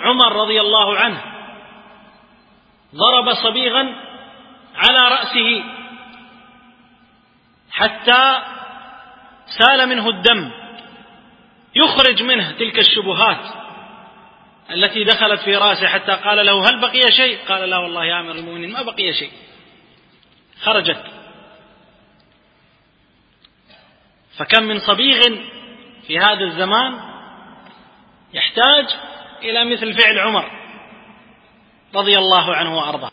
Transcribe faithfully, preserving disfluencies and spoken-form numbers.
عمر رضي الله عنه ضرب صبيغا على رأسه حتى سال منه الدم، يخرج منه تلك الشبهات التي دخلت في رأسه، حتى قال له: هل بقي شيء؟ قال: لا والله يا أمير المؤمنين ما بقي شيء. خرجت. فكم من صبيغ في هذا الزمان يحتاج إلى مثل فعل عمر رضي الله عنه وأرضاه.